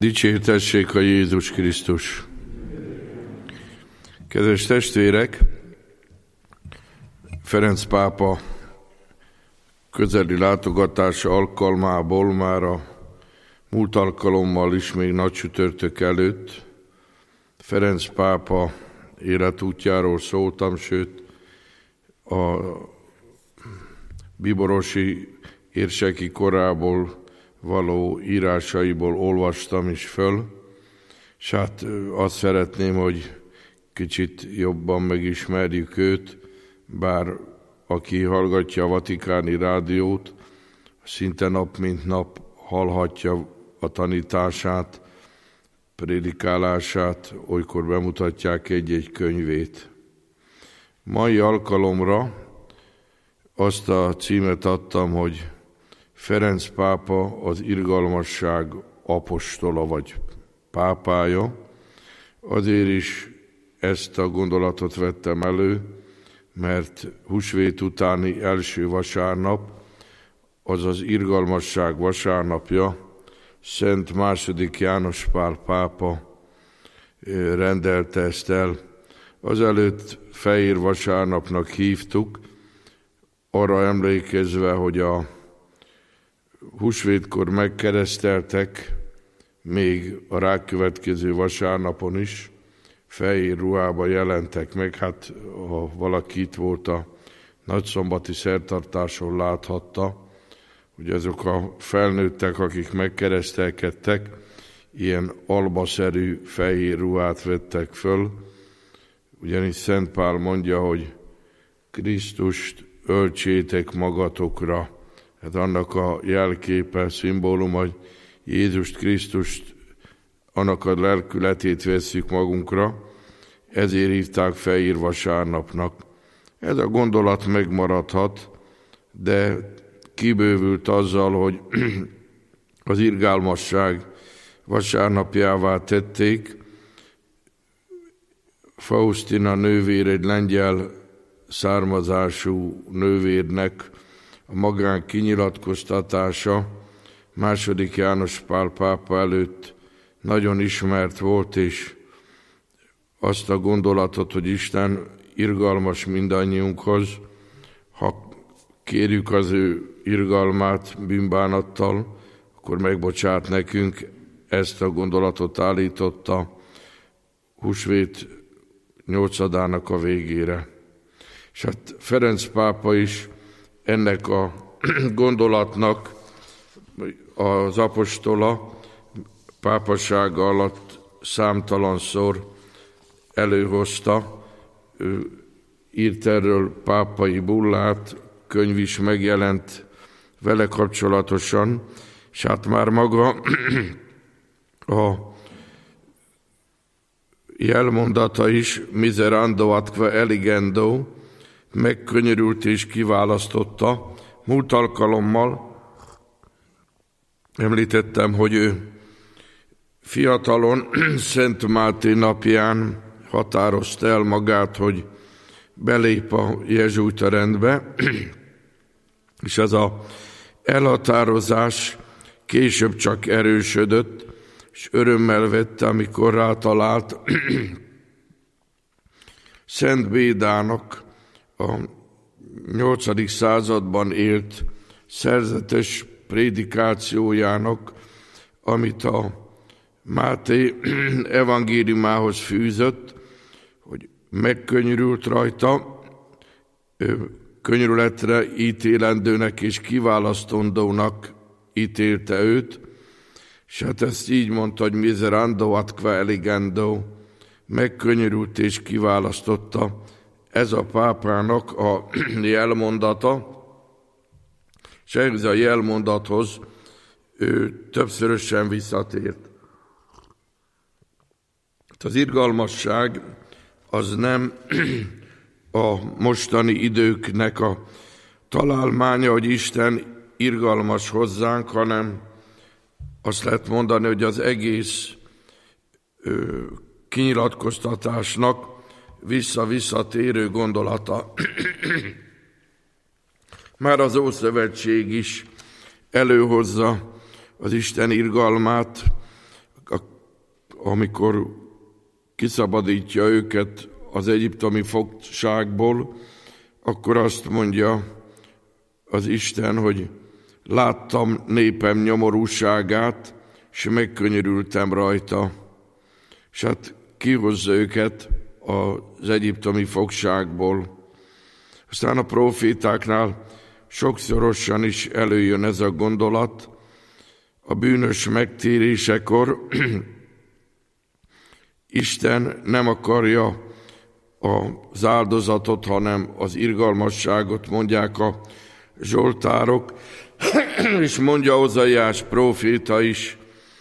Dicsértessék a Jézus Krisztus! Kedves testvérek, Ferenc pápa közeli látogatása alkalmából már a múlt alkalommal is, még nagycsütörtök előtt Ferenc pápa életútjáról szóltam, sőt a bíborosi érseki korából való írásaiból olvastam is föl, és hát azt szeretném, hogy kicsit jobban megismerjük őt, bár aki hallgatja a Vatikáni Rádiót, szinte nap mint nap hallhatja a tanítását, prédikálását, olykor bemutatják egy-egy könyvét. Mai alkalomra azt a címet adtam, hogy Ferenc pápa az irgalmasság apostola vagy pápája. Azért is ezt a gondolatot vettem elő, mert húsvét utáni első vasárnap, az az irgalmasság vasárnapja, Szent II. János Pál pápa rendelte ezt el. Azelőtt fehér vasárnapnak hívtuk, arra emlékezve, hogy a húsvétkor megkereszteltek, még a rákövetkező vasárnapon is fehér ruhába jelentek meg. Hát, ha valaki itt volt a nagyszombati szertartáson, láthatta, hogy azok a felnőttek, akik megkeresztelkedtek, ilyen albaszerű fehér ruhát vettek föl, ugyanis Szent Pál mondja, hogy Krisztust öltsétek magatokra. Hát annak a jelképe, szimbólum, hogy Jézust Krisztust, annak a lelkületét vesszük magunkra, ezért hívták fehér vasárnapnak. Ez a gondolat megmaradhat, de kibővült azzal, hogy az irgalmasság vasárnapjává tették. Faustina nővér, egy lengyel származású nővérnek a magán kinyilatkoztatása II. János Pál pápa előtt nagyon ismert volt, és azt a gondolatot, hogy Isten irgalmas mindannyiunkhoz, ha kérjük az ő irgalmát bűnbánattal, akkor megbocsát nekünk. Ezt a gondolatot állította húsvét 8-ának a végére. És hát Ferenc pápa is ennek a gondolatnak az apostola, pápasága alatt számtalanszor előhozta, írt erről pápai bullát, könyv is megjelent vele kapcsolatosan, és hát már maga a jelmondata is, miserando atque eligendo, megkönyörült és kiválasztotta. Múlt alkalommal említettem, hogy ő fiatalon, Szent Máté napján határozta el magát, hogy belép a jezsuita rendbe, és ez az elhatározás később csak erősödött, és örömmel vette, amikor rátalált Szent Bédának, a 8. században élt szerzetes prédikációjának, amit a Máté evangéliumához fűzött, hogy megkönyörült rajta, könyörületre ítélendőnek és kiválasztandónak ítélte őt, és hát ezt így mondta, hogy miserando atque eligendo, megkönyörült és kiválasztotta. Ez a pápának a jelmondata, és ehhez a jelmondathoz ő többszörösen visszatért. Az irgalmasság az nem a mostani időknek a találmánya, hogy Isten irgalmas hozzánk, hanem azt lehet mondani, hogy az egész kinyilatkoztatásnak visszatérő gondolata. Már az Ószövetség is előhozza az Isten irgalmát, a amikor kiszabadítja őket az egyiptomi fogságból, akkor azt mondja az Isten, hogy láttam népem nyomorúságát, és megkönyörültem rajta. És hát kihozza őket az egyiptomi fogságból. Aztán a profétáknál sokszorosan is előjön ez a gondolat. A bűnös megtérésekor Isten nem akarja az áldozatot, hanem az irgalmasságot, mondják a zsoltárok, és mondja Ózaiás próféta is,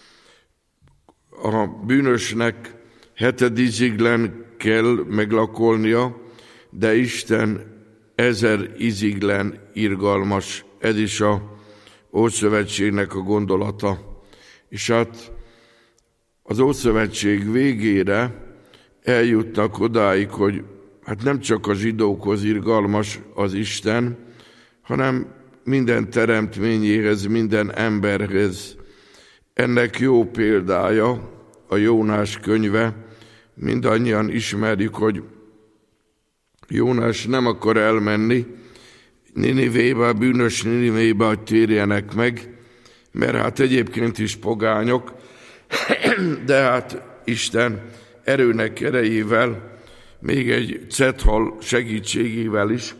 a bűnösnek 7. iziglen kell meglakolnia, de Isten 1000 iziglen irgalmas. Ez is a Ószövetségnek a gondolata. És hát az Ószövetség végére eljutnak odáig, hogy hát nem csak a zsidókhoz irgalmas az Isten, hanem minden teremtményéhez, minden emberhez. Ennek jó példája a Jónás könyve. Mindannyian ismerjük, hogy Jónás nem akar elmenni Ninivébe, a bűnös Ninivébe, hogy térjenek meg, mert hát egyébként is pogányok, de hát Isten erőnek erejével, még egy cethal segítségével is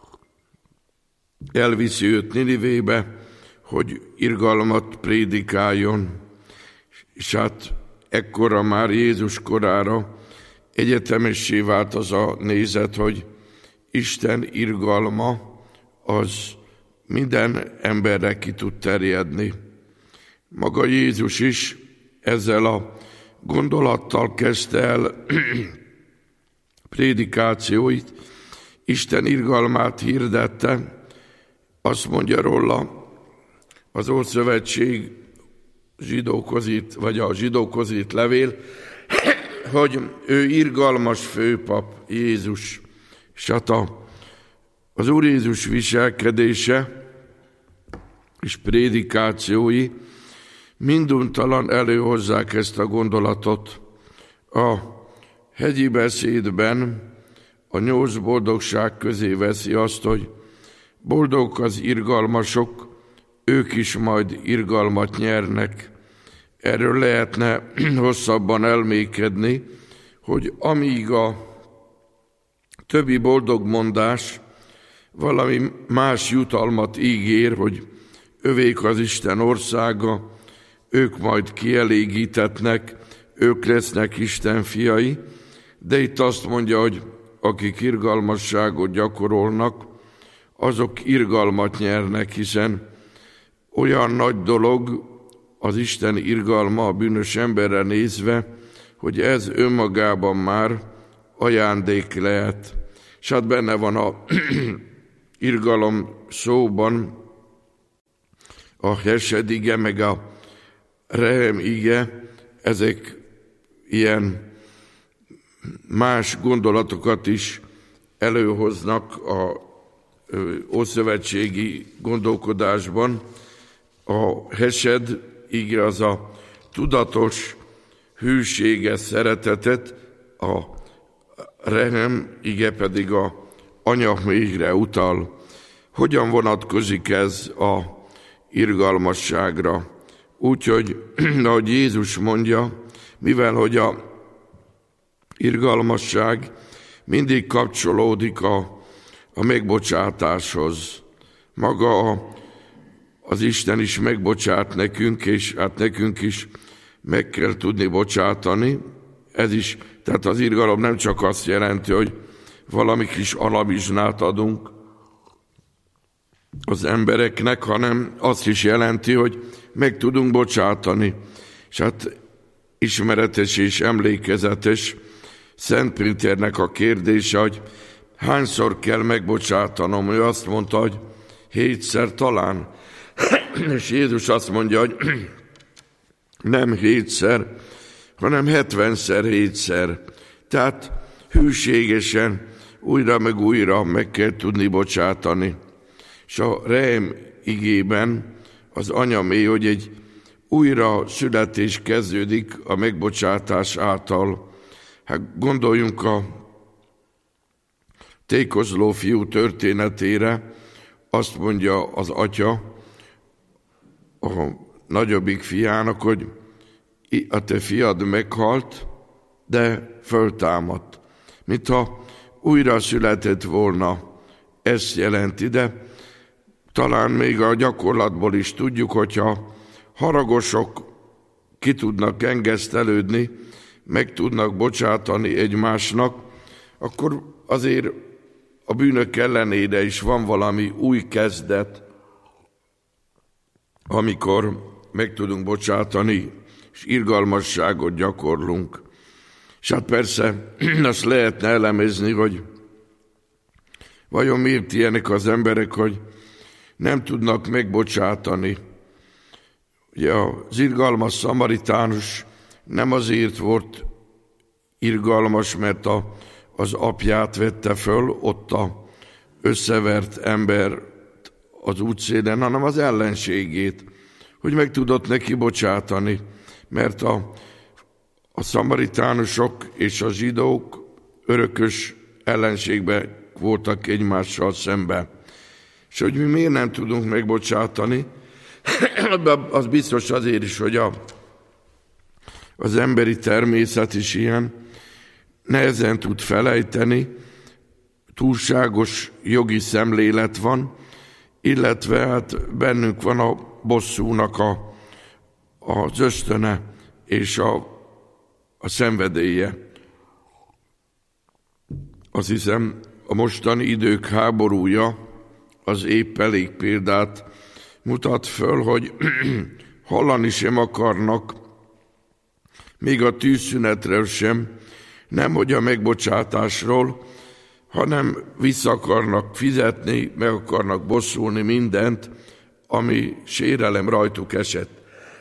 elviszi őt Ninivébe, hogy irgalmat prédikáljon. És hát ekkora már Jézus korára egyetemessé vált az a nézet, hogy Isten irgalma az minden emberre ki tud terjedni. Maga Jézus is ezzel a gondolattal kezdte el prédikációit, Isten irgalmát hirdette. Azt mondja róla az Ószövetség zsidókhoz írt, vagy a zsidókhoz írt levél, hogy ő irgalmas főpap, Jézus. És hát az Úr Jézus viselkedése és prédikációi minduntalan előhozzák ezt a gondolatot. A hegyi beszédben a 8 boldogság közé veszi azt, hogy boldogok az irgalmasok, ők is majd irgalmat nyernek. Erről lehetne hosszabban elmékedni, hogy amíg a többi boldogmondás valami más jutalmat ígér, hogy övék az Isten országa, ők majd kielégítetnek, ők lesznek Isten fiai, de itt azt mondja, hogy akik irgalmasságot gyakorolnak, azok irgalmat nyernek, hiszen olyan nagy dolog az Isten irgalma a bűnös emberre nézve, hogy ez önmagában már ajándék lehet. És hát benne van a irgalom szóban a hesed ige, meg a rehem ige, ezek ilyen más gondolatokat is előhoznak a ószövetségi gondolkodásban. A hesed ige az a tudatos, hűséges szeretetet, a rehem ige pedig a anyaméhre utal. Hogyan vonatkozik ez a irgalmasságra? Úgyhogy, ahogy Jézus mondja, mivel hogy a irgalmasság mindig kapcsolódik a megbocsátáshoz. Maga az Isten is megbocsát nekünk, és hát nekünk is meg kell tudni bocsátani. Ez is, tehát az irgalom nem csak azt jelenti, hogy valami kis alabizsnát adunk az embereknek, hanem azt is jelenti, hogy meg tudunk bocsátani. És hát ismeretes és emlékezetes Szent Péternek a kérdése, hogy hányszor kell megbocsátanom? Ő azt mondta, hogy 7-szer talán. És Jézus azt mondja, hogy nem 7-szer, hanem 70-szer, 7-szer. Tehát hűségesen újra meg újra meg kell tudni bocsátani. És a rehem igében az anyamé, hogy egy újra születés kezdődik a megbocsátás által. Hát gondoljunk a tékozló fiú történetére. Azt mondja az atya a nagyobbik fiának, hogy a te fiad meghalt, de föltámadt. Mintha újra született volna, ezt jelenti, de talán még a gyakorlatból is tudjuk, hogyha haragosok ki tudnak engesztelődni, meg tudnak bocsátani egymásnak, akkor azért a bűnök ellenére is van valami új kezdet, amikor meg tudunk bocsátani, és irgalmasságot gyakorlunk. És hát persze azt lehetne elemezni, hogy vajon miért ilyenek az emberek, hogy nem tudnak megbocsátani. Ugye az irgalmas szamaritánus nem azért volt irgalmas, mert az apját vette föl, ott a összevert ember az útszélen, hanem az ellenségét, hogy meg tudott neki bocsátani, mert a szamaritánusok és a zsidók örökös ellenségben voltak egymással szemben. És hogy mi miért nem tudunk megbocsátani, az biztos azért is, hogy az emberi természet is ilyen, nehezen tud felejteni, túlságos jogi szemlélet van, illetve hát bennünk van a bosszúnak az ösztöne és a szenvedélye. Azt hiszem, a mostani idők háborúja az épp elég példát mutat föl, hogy hallani sem akarnak, még a tűzszünetről sem, nemhogy a megbocsátásról, hanem vissza akarnak fizetni, meg akarnak bosszulni mindent, ami sérelem rajtuk esett.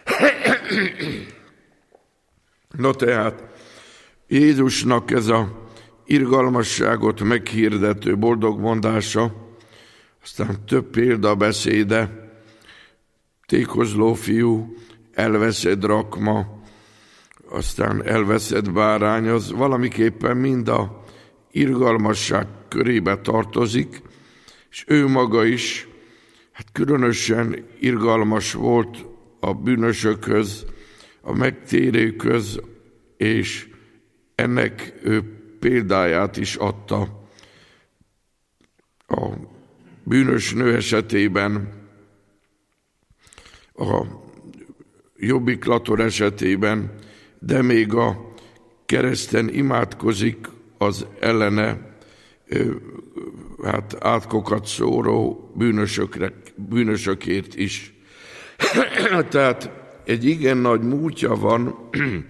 No tehát, Jézusnak ez a irgalmasságot meghirdető boldogmondása, aztán több példabeszéde, tékozló fiú, elveszett drakma, aztán elveszett bárány, az valamiképpen mind a irgalmasság körébe tartozik, és ő maga is hát különösen irgalmas volt a bűnösökhöz, a megtérőkhöz, és ennek ő példáját is adta. A bűnös nő esetében, a jobbiklator esetében, de még a kereszten imádkozik az ellene átkokat szóró bűnösökért is. Tehát egy igen nagy múltja van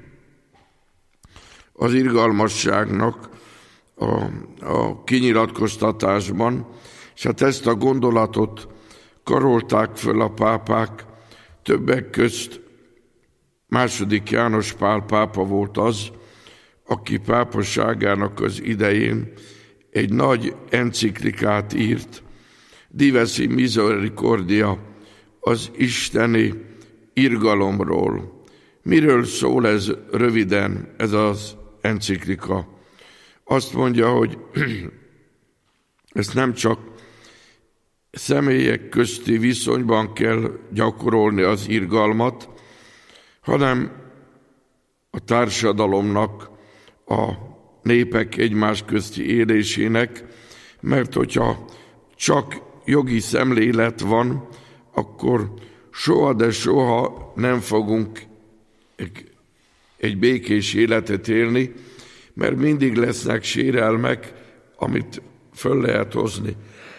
az irgalmasságnak a kinyilatkoztatásban, és hát ezt a gondolatot karolták föl a pápák, többek közt II. János Pál pápa volt az, aki pápaságának az idején egy nagy enciklikát írt, Divesi Misericordia, az isteni irgalomról. Miről szól ez röviden, ez az enciklika? Azt mondja, hogy ezt nem csak személyek közti viszonyban kell gyakorolni az irgalmat, hanem a társadalomnak, a népek egymás közti élésének, mert hogyha csak jogi szemlélet van, akkor soha, de soha nem fogunk egy békés életet élni, mert mindig lesznek sérelmek, amit föl lehet hozni.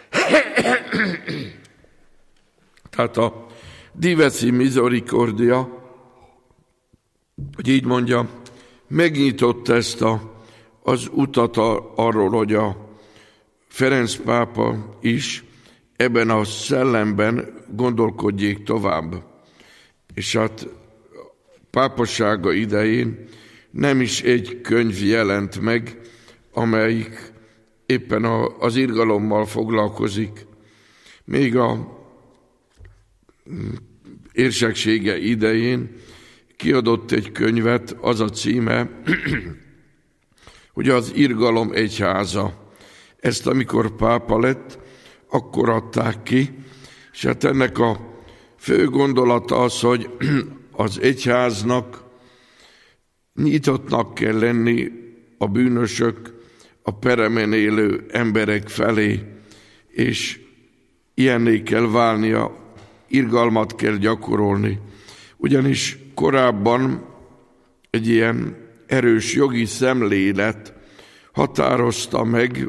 Tehát a Divesi Misericordia, hogy így mondja, megnyitott ezt az utat arról, hogy a Ferenc pápa is ebben a szellemben gondolkodjék tovább. És hát pápasága idején nem is egy könyv jelent meg, amelyik éppen az irgalommal foglalkozik. Még a érseksége idején kiadott egy könyvet, az a címe, hogy az irgalom egyháza. Ezt amikor pápa lett, akkor adták ki, és hát ennek a fő gondolata az, hogy az egyháznak nyitottnak kell lenni a bűnösök, a peremen élő emberek felé, és ilyenné kell válnia, irgalmat kell gyakorolni. Ugyanis korábban egy ilyen erős jogi szemlélet határozta meg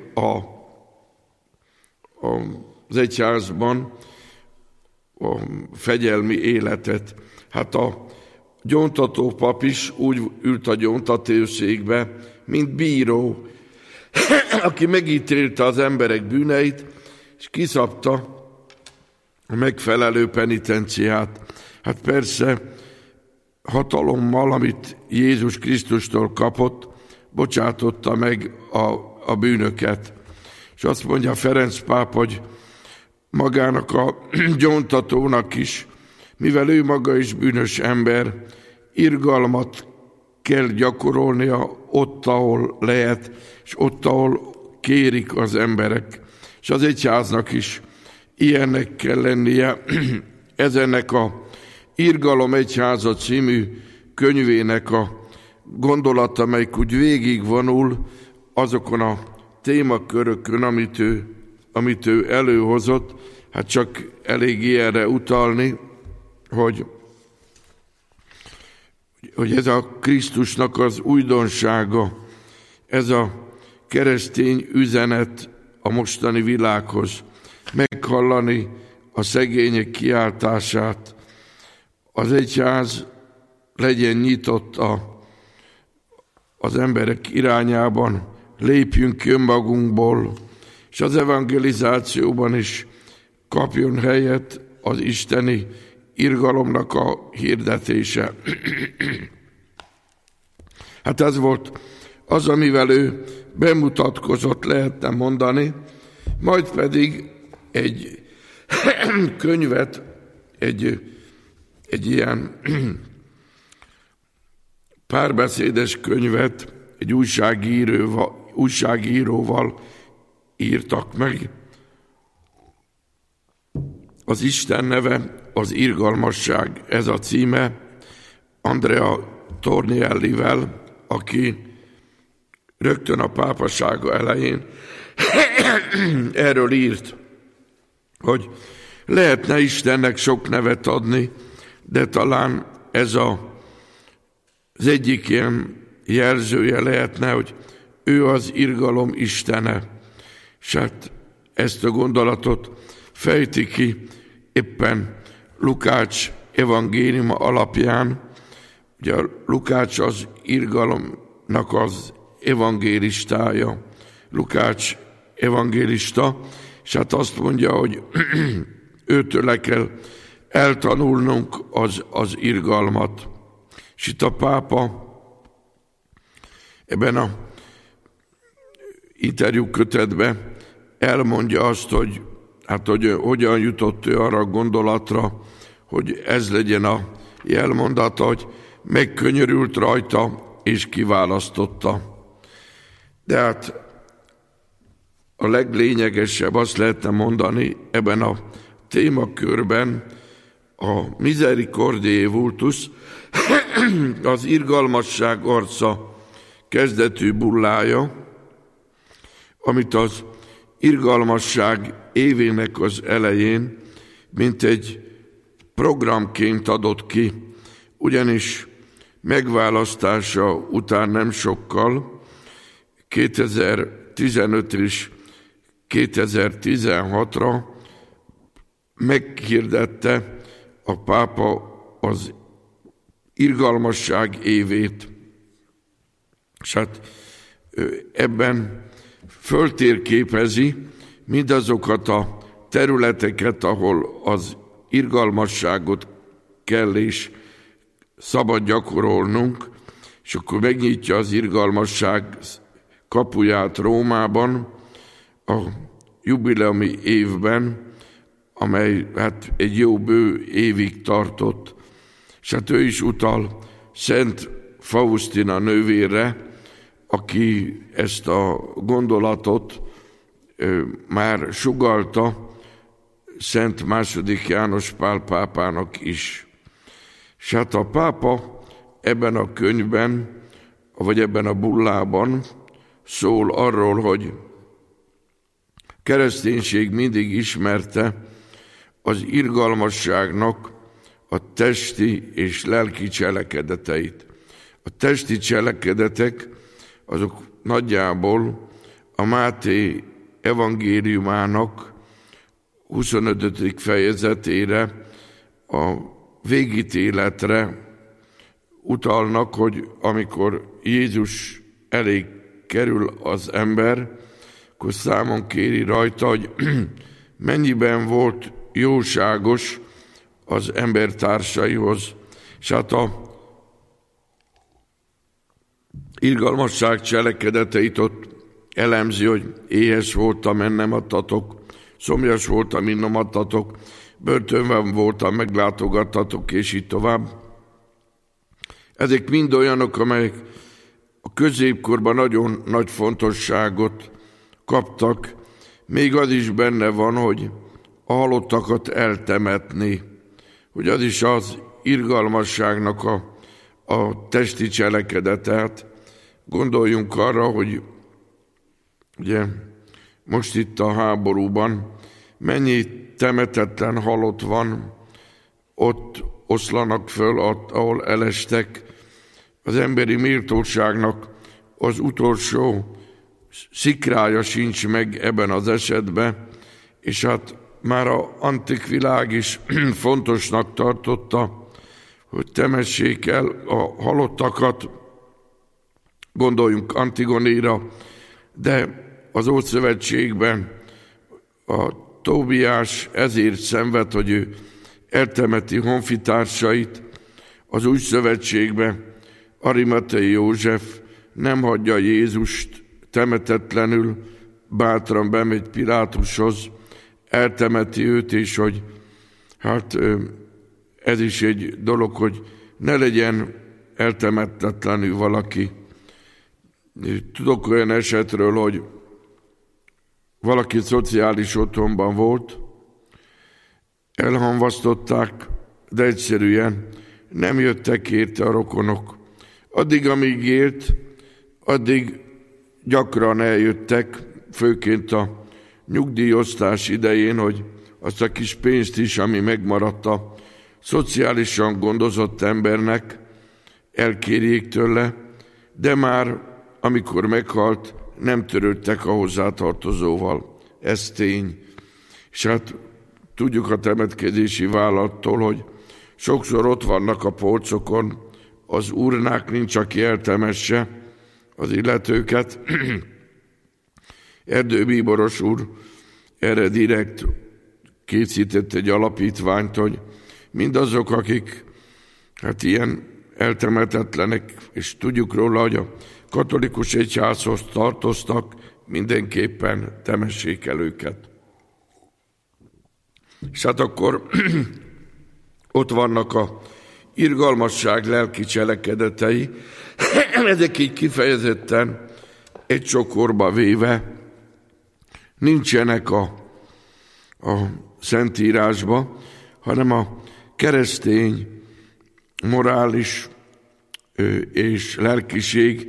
az egyházban a fegyelmi életet. Hát a gyóntató pap is úgy ült a gyóntatószékbe, mint bíró, aki megítélte az emberek bűneit, és kiszabta a megfelelő penitenciát. Hát persze hatalommal, amit Jézus Krisztustól kapott, bocsátotta meg a bűnöket. És azt mondja Ferenc pápa, hogy magának a gyóntatónak is, mivel ő maga is bűnös ember, irgalmat kell gyakorolnia ott, ahol lehet, és ott, ahol kérik az emberek. És az egyháznak is ilyennek kell lennie. Ez ennek a Irgalom egyháza című könyvének a gondolata, melyik úgy végigvonul azokon a témakörökön, amit ő előhozott. Hát csak elég ilyenre utalni, hogy ez a Krisztusnak az újdonsága, ez a keresztény üzenet a mostani világhoz, meghallani a szegények kiáltását, az egyház legyen nyitott az emberek irányában, lépjünk ki önmagunkból, és az evangelizációban is kapjon helyet az isteni irgalomnak a hirdetése. Hát ez volt az, amivel ő bemutatkozott, lehetne mondani, majd pedig egy könyvet, egy ilyen párbeszédes könyvet egy újságíróval írtak meg. Az Isten neve az irgalmasság, ez a címe, Andrea Torniellivel, aki rögtön a pápasága elején erről írt, hogy lehetne Istennek sok nevet adni, de talán ez az egyik ilyen jelzője lehetne, hogy ő az irgalom istene. És hát ezt a gondolatot fejti ki éppen Lukács evangéliuma alapján. Ugye Lukács az irgalomnak az evangélistája, Lukács evangélista, és hát azt mondja, hogy őtől kell eltanulnunk az irgalmat. És itt a pápa ebben a interjú kötetben elmondja azt, hogy hogyan jutott ő arra a gondolatra, hogy ez legyen a jelmondata, hogy megkönyörült rajta és kiválasztotta. De hát a leglényegesebb, azt lehetne mondani ebben a témakörben, a misericordiae vultus, az irgalmasság arca kezdetű bullája, amit az irgalmasság évének az elején mint egy programként adott ki, ugyanis megválasztása után nem sokkal, 2015 és 2016-ra meghirdette a pápa az irgalmasság évét. És hát ebben föltérképezi mindazokat a területeket, ahol az irgalmasságot kell és szabad gyakorolnunk, és akkor megnyitja az irgalmasság kapuját Rómában, a jubileumi évben, amely hát egy jó bő évig tartott. És hát ő is utal Szent Faustina nővérre, aki ezt a gondolatot már sugallta Szent II. János Pál pápának is. És hát a pápa ebben a könyvben, vagy ebben a bullában szól arról, hogy kereszténység mindig ismerte az irgalmasságnak a testi és lelki cselekedeteit. A testi cselekedetek azok nagyjából a Máté evangéliumának 25. fejezetére, a végítéletre utalnak, hogy amikor Jézus elé kerül az ember, akkor számon kéri rajta, hogy mennyiben volt jóságos az embertársaihoz. És hát a irgalmasság cselekedeteit ott elemzi, hogy éhes voltam, nem adtatok, szomjas voltam, innom adtatok, börtönben voltam, meglátogattatok, és így tovább. Ezek mind olyanok, amelyek a középkorban nagyon nagy fontosságot kaptak. Még az is benne van, hogy a halottakat eltemetni, hogy az is az irgalmasságnak a testi cselekedetet. Gondoljunk arra, hogy ugye most itt a háborúban mennyi temetetlen halott van, ott oszlanak föl, ahol elestek. Az emberi méltóságnak az utolsó szikrája sincs meg ebben az esetben, és hát már az antik világ is fontosnak tartotta, hogy temessék el a halottakat, gondoljunk Antigonéra, de az Ószövetségben a Tóbiás ezért szenved, hogy ő eltemeti honfitársait, az Új Szövetségben Arimatei József nem hagyja Jézust temetetlenül, bátran bemegy Pilátushoz, eltemeti őt, és hogy hát ez is egy dolog, hogy ne legyen eltemetetlenül valaki. Tudok olyan esetről, hogy valaki szociális otthonban volt, elhamvasztották, de egyszerűen nem jöttek érte a rokonok. Addig, amíg élt, addig gyakran eljöttek, főként a nyugdíjosztás idején, hogy azt a kis pénzt is, ami megmaradt a szociálisan gondozott embernek, elkérjék tőle, de már amikor meghalt, nem törődtek a hozzátartozóval. Ez tény. És hát tudjuk a temetkezési vállalattól, hogy sokszor ott vannak a polcokon, az urnák, nincs, aki eltemesse az illetőket. Erdő Bíboros úr erre direkt készített egy alapítványt, hogy mindazok, akik hát ilyen eltemetetlenek, és tudjuk róla, hogy a katolikus egyházhoz tartoztak, mindenképpen temessék el őket. És hát akkor ott vannak a irgalmasság lelki cselekedetei, ezek így kifejezetten egy csokorba véve nincsenek a Szentírásba, hanem a keresztény morális és lelkiség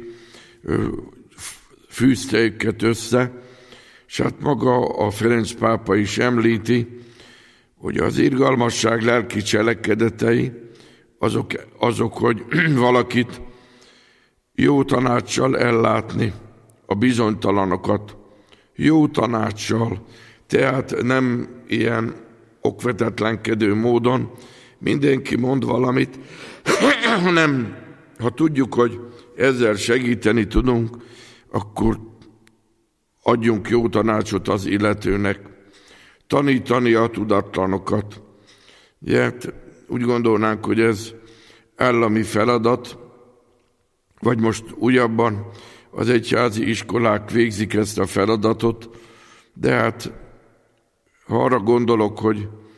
fűzte őket össze, és hát maga a Ferenc pápa is említi, hogy az irgalmasság lelki cselekedetei azok, hogy valakit jó tanácssal ellátni, a bizonytalanokat jó tanácssal, tehát nem ilyen okvetetlenkedő módon mindenki mond valamit, hanem ha tudjuk, hogy ezzel segíteni tudunk, akkor adjunk jó tanácsot az illetőnek, tanítani a tudatlanokat. Hát úgy gondolnánk, hogy ez állami feladat, vagy most újabban az egyházi iskolák végzik ezt a feladatot, de hát ha arra gondolok, hogy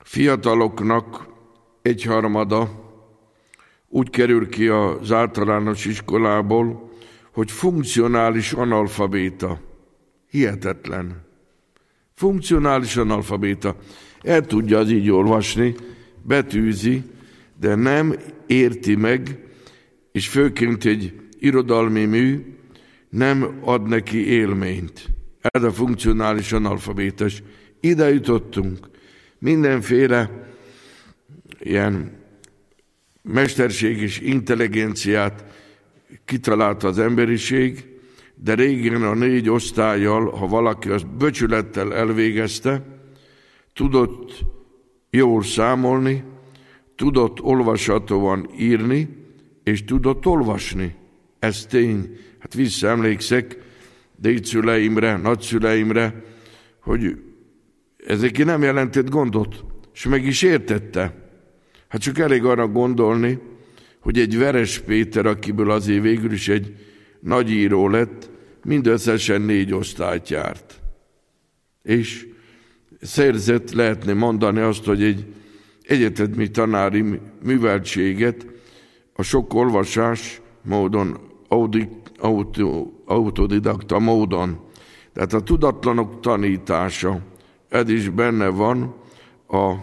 fiataloknak 1/3 úgy kerül ki az általános iskolából, hogy funkcionális analfabéta. Hihetetlen. Funkcionális analfabéta. El tudja az így olvasni, betűzi, de nem érti meg, és főként egy irodalmi mű nem ad neki élményt. Ez a funkcionális analfabétas. Ide jutottunk. Mindenféle ilyen mesterséges intelligenciát kitalálta az emberiség, de régen a 4 osztályjal, ha valaki azt becsülettel elvégezte, tudott jól számolni, tudott olvashatóan írni, és tudott olvasni. Ez tény. Hát visszaemlékszek dédszüleimre, nagyszüleimre, hogy ezek nem jelentett gondot, és meg is értette. Hát csak elég arra gondolni, hogy egy Veres Péter, akiből azért végül is egy nagy író lett, mindösszesen 4 osztályt járt. És szerzett, lehetne mondani azt, hogy egy egyetemi tanári műveltséget a sok olvasás módon, autodidakta módon. Tehát a tudatlanok tanítása, ez is benne van a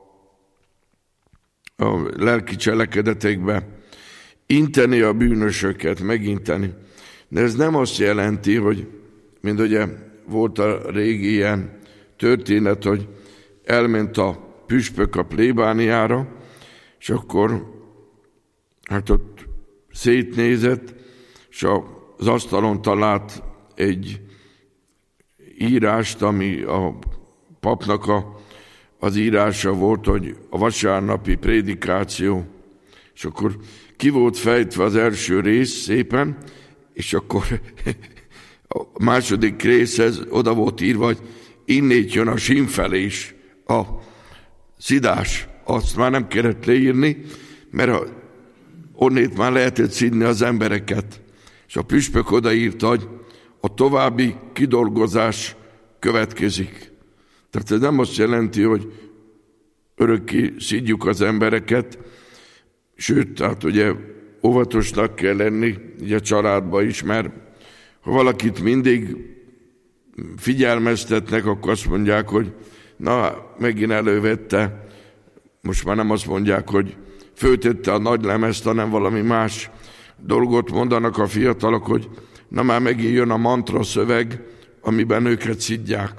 lelki cselekedetekbe. Inteni a bűnösöket, meginteni. De ez nem azt jelenti, hogy, mint ugye volt a régi ilyen történet, hogy elment a püspök a plébániára, és akkor hát ott szétnézett, és az asztalon talált egy írást, ami a papnak az írása volt, hogy a vasárnapi prédikáció, és akkor ki volt fejtve az első rész szépen, és akkor a második részhez oda volt írva, hogy innét jön a sínfelés, a szidás. Azt már nem kellett leírni, mert onnét már lehetett szidni az embereket. És a püspök odaírta, hogy a további kidolgozás következik. Tehát ez nem azt jelenti, hogy örökké szidjuk az embereket, sőt, tehát ugye óvatosnak kell lenni, ugye a családban is, mert ha valakit mindig figyelmeztetnek, akkor azt mondják, hogy na, megint elővette, most már nem azt mondják, hogy föltette a nagy lemezt, hanem valami más dolgot mondanak a fiatalok, hogy na már megint jön a mantra szöveg, amiben őket szidják.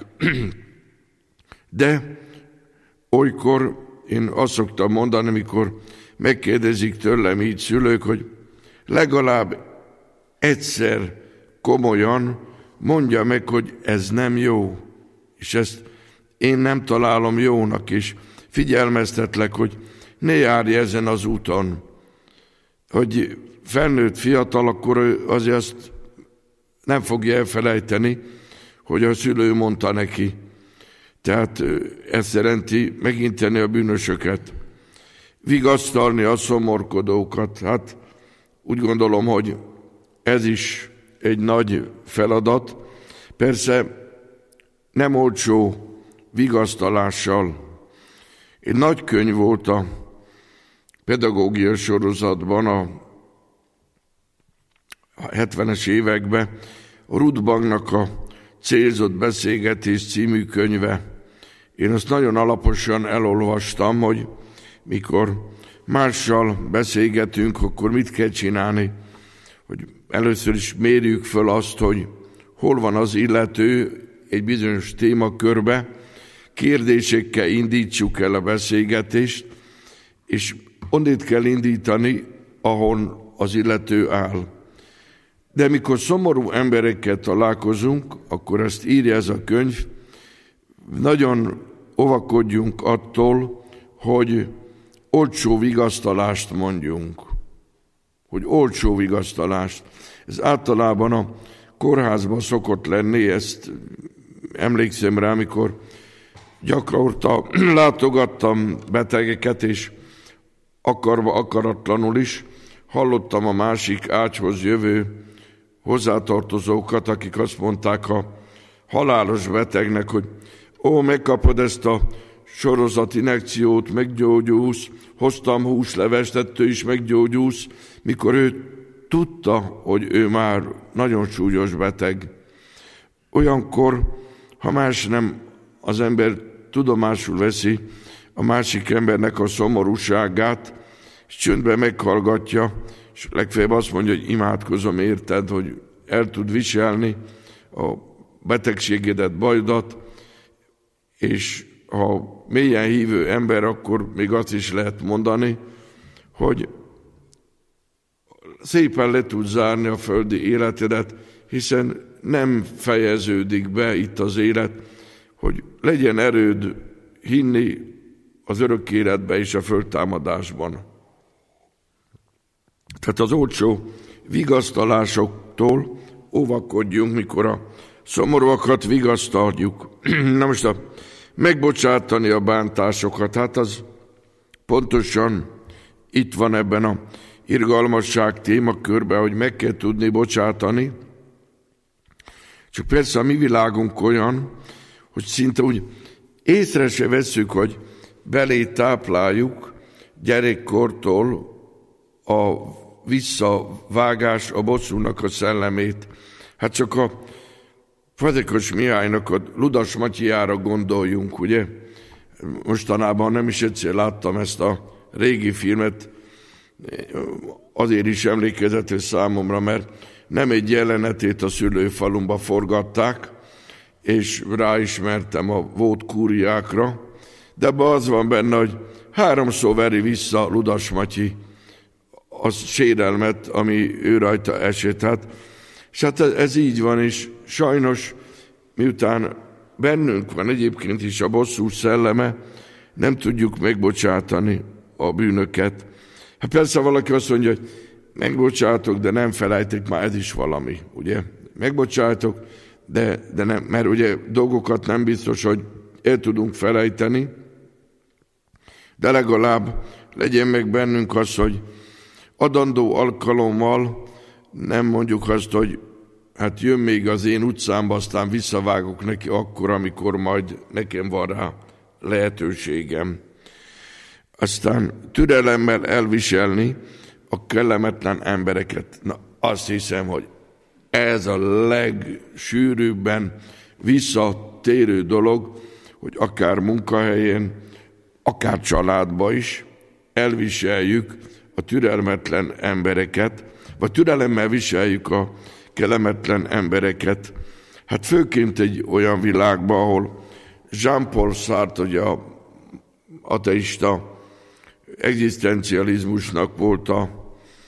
De olykor én azt szoktam mondani, amikor megkérdezik tőlem így szülők, hogy legalább egyszer komolyan mondja meg, hogy ez nem jó, és ezt én nem találom jónak, és figyelmeztetlek, hogy ne járj ezen az úton. Hogy felnőtt fiatal, akkor azért azt nem fogja elfelejteni, hogy a szülő mondta neki. Tehát ezt jelenti meginteni a bűnösöket, vigasztalni a szomorkodókat. Hát úgy gondolom, hogy ez is egy nagy feladat. Persze nem olcsó vigasztalással. Egy nagy könyv volt a pedagógia sorozatban a 70-es években, a Rudbangnak a Célzott beszélgetés című könyve. Én azt nagyon alaposan elolvastam, hogy mikor mással beszélgetünk, akkor mit kell csinálni, hogy először is mérjük föl azt, hogy hol van az illető egy bizonyos témakörbe, kérdésekkel indítsuk el a beszélgetést, és onnét kell indítani, ahol az illető áll. De mikor szomorú emberekkel találkozunk, akkor ezt írja ez a könyv, nagyon óvakodjunk attól, hogy olcsó vigasztalást mondjunk. Hogy olcsó vigasztalást. Ez általában a kórházban szokott lenni, ezt emlékszem rá, amikor gyakorta látogattam betegeket, és akarva, akaratlanul is hallottam a másik ágyhoz jövő hozzátartozókat, akik azt mondták a halálos betegnek, hogy megkapod ezt a sorozatinjekciót, meggyógyulsz, hoztam húslevest, ettől is meggyógyulsz, mikor ő tudta, hogy ő már nagyon súlyos beteg. Olyankor, ha más nem, az ember tudomásul veszi a másik embernek a szomorúságát, és csöndben meghallgatja, és legfeljebb azt mondja, hogy imádkozom érted, hogy el tud viselni a betegségedet, bajodat, és ha mélyen hívő ember, akkor még azt is lehet mondani, hogy szépen le tud zárni a földi életedet, hiszen nem fejeződik be itt az élet, hogy legyen erőd hinni az örök életbe és a föltámadásban. Tehát az olcsó vigasztalásoktól óvakodjunk, mikor a szomorúakat vigasztaljuk. Na most megbocsátani a bántásokat, hát az pontosan itt van ebben a irgalmasság témakörben, hogy meg kell tudni bocsátani. Csak persze a mi világunk olyan, hogy szinte úgy észre se vesszük, hogy belé tápláljuk gyerekkortól a visszavágás, a bosszúnak a szellemét. Hát csak a Fazekas Mihálynak a Ludas Matyiára gondoljunk, ugye? Mostanában nem is egyszer láttam ezt a régi filmet, azért is emlékezetes számomra, mert nem egy jelenetét a szülőfalumba forgatták, és ráismertem a volt kúriákra, de abban az van benne, hogy 3-szor veri vissza Ludas Matyi az sérelmet, ami ő rajta esett. És hát ez így van, és sajnos miután bennünk van egyébként is a bosszú szelleme, nem tudjuk megbocsátani a bűnöket. Hát persze valaki azt mondja, hogy megbocsátok, de nem felejtek, már ez is valami, ugye? Megbocsátok, de nem, mert ugye dolgokat nem biztos, hogy el tudunk felejteni, de legalább legyen meg bennünk az, hogy adandó alkalommal nem mondjuk azt, hogy hát jön még az én utcámba, aztán visszavágok neki akkor, amikor majd nekem van rá lehetőségem. Aztán türelemmel elviselni a kellemetlen embereket. Na, azt hiszem, hogy ez a legsűrűbben visszatérő dolog, hogy akár munkahelyen, akár családba is elviseljük a türelmetlen embereket, vagy türelemmel viseljük a kellemetlen embereket. Hát főként egy olyan világban, ahol Jean-Paul Sartre, ugye a ateista egzisztencializmusnak volt a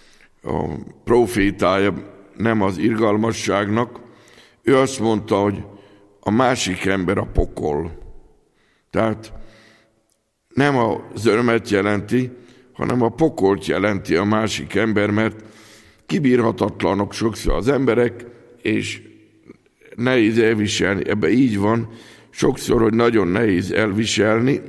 profétája, nem az irgalmasságnak, ő azt mondta, hogy a másik ember a pokol. Tehát nem az örömet jelenti, hanem a pokolt jelenti a másik ember, mert kibírhatatlanok sokszor az emberek, és nehéz elviselni. Ebben így van, sokszor, hogy nagyon nehéz elviselni,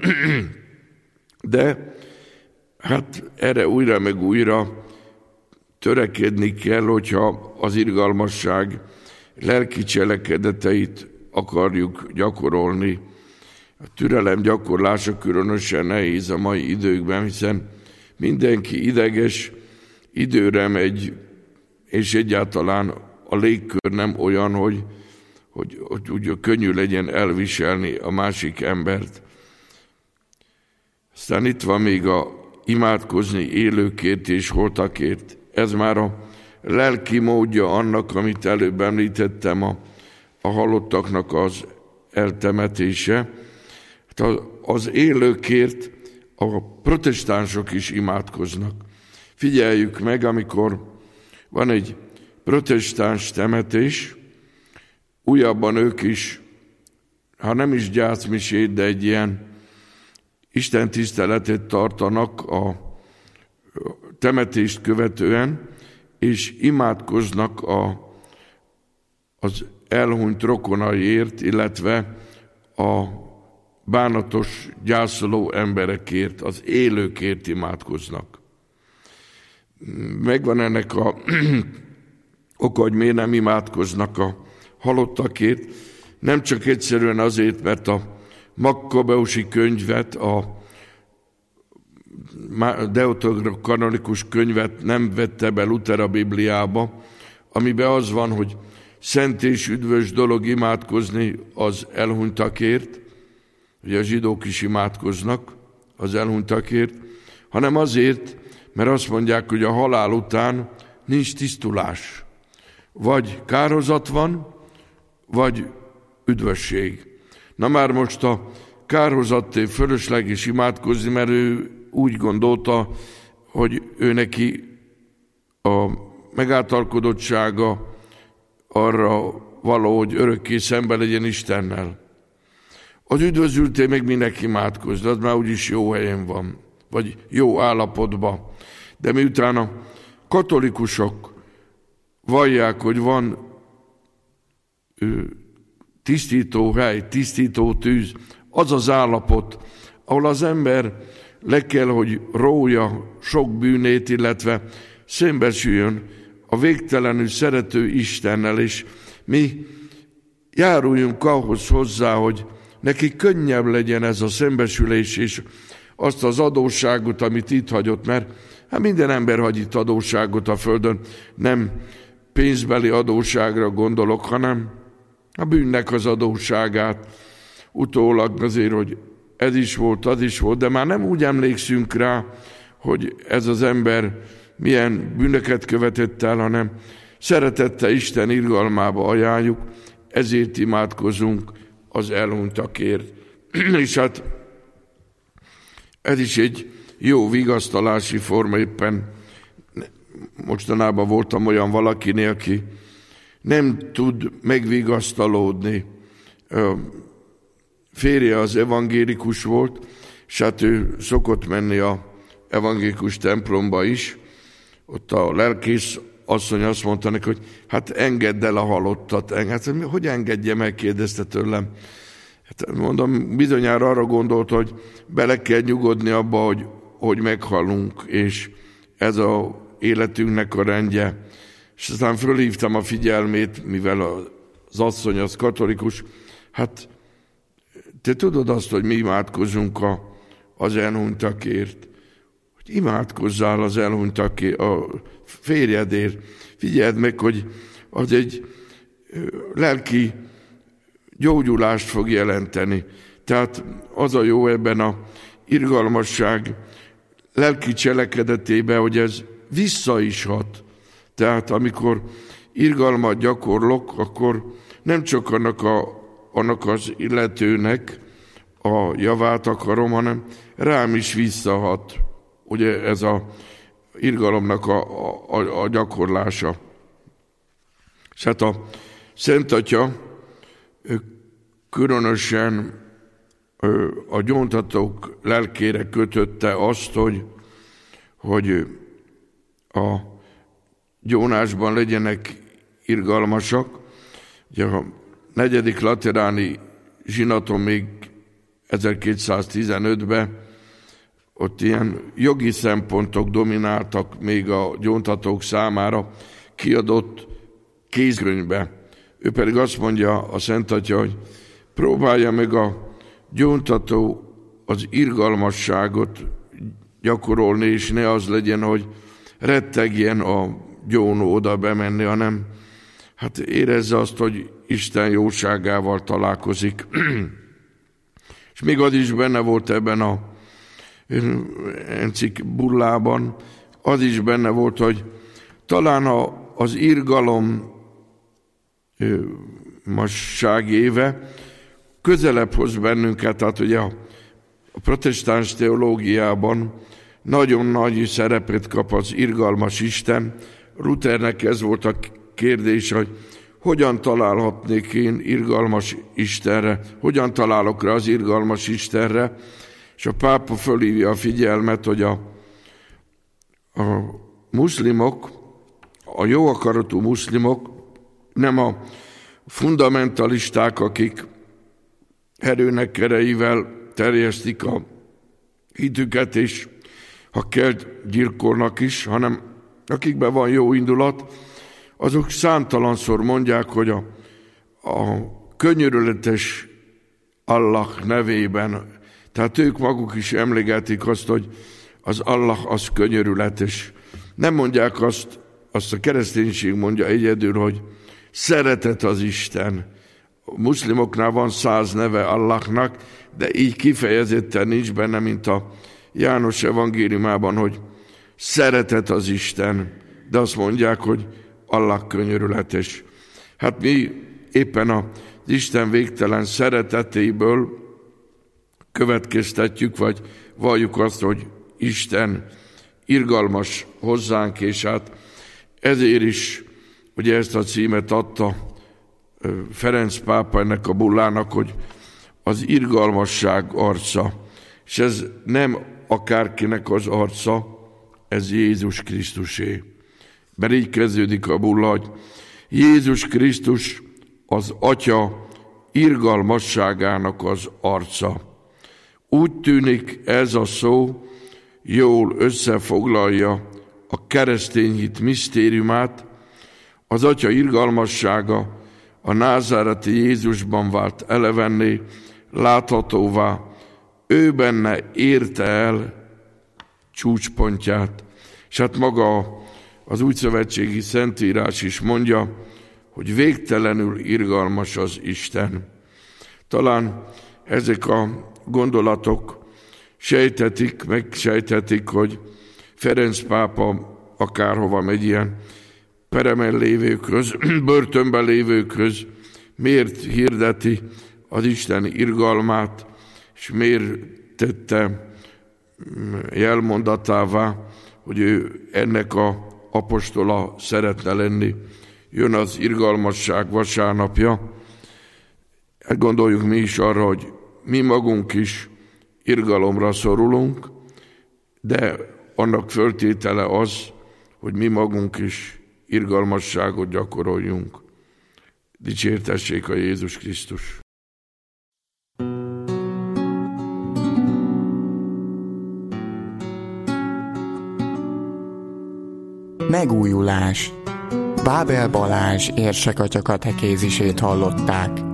de hát erre újra meg újra törekedni kell, hogyha az irgalmasság lelki cselekedeteit akarjuk gyakorolni. A türelem gyakorlása különösen nehéz a mai időkben, hiszen mindenki ideges, időre megy, és egyáltalán a légkör nem olyan, hogy úgy könnyű legyen elviselni a másik embert. Aztán itt van még a imádkozni élőkért és holtakért. Ez már a lelki módja annak, amit előbb említettem, a halottaknak az eltemetése. Az élőkért a protestánsok is imádkoznak. Figyeljük meg, amikor van egy protestáns temetés, újabban ők is, ha nem is gyászmisét, de egy ilyen istentiszteletet tartanak a temetést követően, és imádkoznak az elhunyt rokonaiért, illetve a bánatos, gyászoló emberekért, az élőkért imádkoznak. Megvan ennek a oka, hogy miért nem imádkoznak a halottakért, nem csak egyszerűen azért, mert a makkabeusi könyvet, a deuterokanonikus könyvet nem vette be Luther a Bibliába, amiben az van, hogy szent és üdvös dolog imádkozni az elhunytakért, ugye a zsidók is imádkoznak az elhunytakért, hanem azért, mert azt mondják, hogy a halál után nincs tisztulás. Vagy kárhozat van, vagy üdvösség. Na már most a kárhozatté fölösleges imádkozni, mert ő úgy gondolta, hogy ő neki a megáltalkodottsága arra való, hogy örökké szembe legyen Istennel. Az üdvözülté meg mindenki imádkozni, az már úgyis jó helyen van, vagy jó állapotban. De miután a katolikusok vallják, hogy van tisztító hely, tisztító tűz, az az állapot, ahol az ember le kell, hogy rója sok bűnét, illetve szembesüljön a végtelenül szerető Istennel, és mi járuljunk ahhoz hozzá, hogy neki könnyebb legyen ez a szembesülés, és azt az adósságot, amit itt hagyott, mert hát minden ember hagy itt adósságot a földön, nem pénzbeli adósságra gondolok, hanem a bűnnek az adósságát, utólag azért, hogy ez is volt, az is volt, de már nem úgy emlékszünk rá, hogy ez az ember milyen bűnöket követett el, hanem szeretette Isten irgalmába ajánljuk, ezért imádkozunk az elhunytakért. És hát ez is egy jó vigasztalási forma, éppen mostanában voltam olyan valakinél, aki nem tud megvigasztalódni. Férje az evangélikus volt, és hát ő szokott menni a evangélikus templomba is. Ott a lelkész asszony azt mondta neki, hogy hát engedd el a halottat. Hát, hogy engedje meg, kérdezte tőlem. Hát mondom, bizonyára arra gondolt, hogy bele kell nyugodni abba, hogy meghalunk, és ez az életünknek a rendje. És aztán fölhívtam a figyelmét, mivel az asszony az katolikus, hát te tudod azt, hogy mi imádkozunk az elhunytakért, hogy imádkozzál az elhunytakért, a férjedért. Figyeld meg, hogy az egy lelki gyógyulást fog jelenteni. Tehát az a jó ebben a irgalmasság lelki cselekedetében, hogy ez vissza is hat. Tehát amikor irgalmat gyakorlok, akkor nem csak annak az illetőnek a javát akarom, hanem rám is visszahat. Ugye ez a irgalomnak a gyakorlása. És hát a Szent Atya különösen a gyóntatók lelkére kötötte azt, hogy a gyónásban legyenek irgalmasak. Ugye a 4. lateráni zsinaton még 1215-ben ott ilyen jogi szempontok domináltak még a gyóntatók számára kiadott kézkönyvbe. Ő pedig azt mondja a Szent Atya, hogy próbálja meg a gyóntató az irgalmasságot gyakorolni, és ne az legyen, hogy rettegjen a gyónó oda bemenni, hanem hát érezze azt, hogy Isten jóságával találkozik. És még az is benne volt ebben a encik bullában, az is benne volt, hogy talán az irgalom masság éve közelebb hoz bennünket, tehát ugye a protestáns teológiában nagyon nagy szerepet kap az irgalmas Isten. Luthernek ez volt a kérdés, hogy hogyan találhatnék én irgalmas Istenre, hogyan találok rá az irgalmas Istenre, és a pápa fölhívja a figyelmet, hogy a muszlimok, a jó akaratú muszlimok, nem a fundamentalisták, akik erőnek erejével terjesztik a hitüket, és ha kell, gyilkolnak is, hanem akikben van jó indulat, azok számtalanszor mondják, hogy a könyörületes Allah nevében. Tehát ők maguk is emlegetik azt, hogy az Allah az könyörületes. Nem mondják azt a kereszténység mondja egyedül, hogy szeretet az Isten. A muszlimoknál van 100 neve Allahnak, de így kifejezetten nincs benne, mint a János evangéliumában, hogy szeretet az Isten, de azt mondják, hogy Allah könyörületes. Hát mi éppen az Isten végtelen szeretetéből következtetjük, vagy valljuk azt, hogy Isten irgalmas hozzánk, és hát ezért is ugye ezt a címet adta Ferenc pápa ennek a bullának, hogy az irgalmasság arca. És ez nem akárkinek az arca, ez Jézus Krisztusé. Mert így kezdődik a bulla, hogy Jézus Krisztus az Atya irgalmasságának az arca. Úgy tűnik ez a szó jól összefoglalja a keresztény hit misztériumát, az Atya irgalmassága a názáreti Jézusban vált elevenné, láthatóvá, ő benne érte el csúcspontját. És hát maga az újszövetségi Szentírás is mondja, hogy végtelenül irgalmas az Isten. Talán ezek a gondolatok megsejthetik, hogy Ferenc pápa akárhova megy ilyen peremen lévőkhöz, börtönben lévőkhöz, miért hirdeti az Isten irgalmát, és miért tette jelmondatává, hogy ő ennek a apostola szeretne lenni. Jön az irgalmasság vasárnapja. Hát gondoljuk mi is arra, hogy mi magunk is irgalomra szorulunk, de annak föltétele az, hogy mi magunk is irgalmasságot gyakoroljunk. Dicsértessék a Jézus Krisztus! Megújulás. Bábel Balázs érsek atya katekézisét hallották.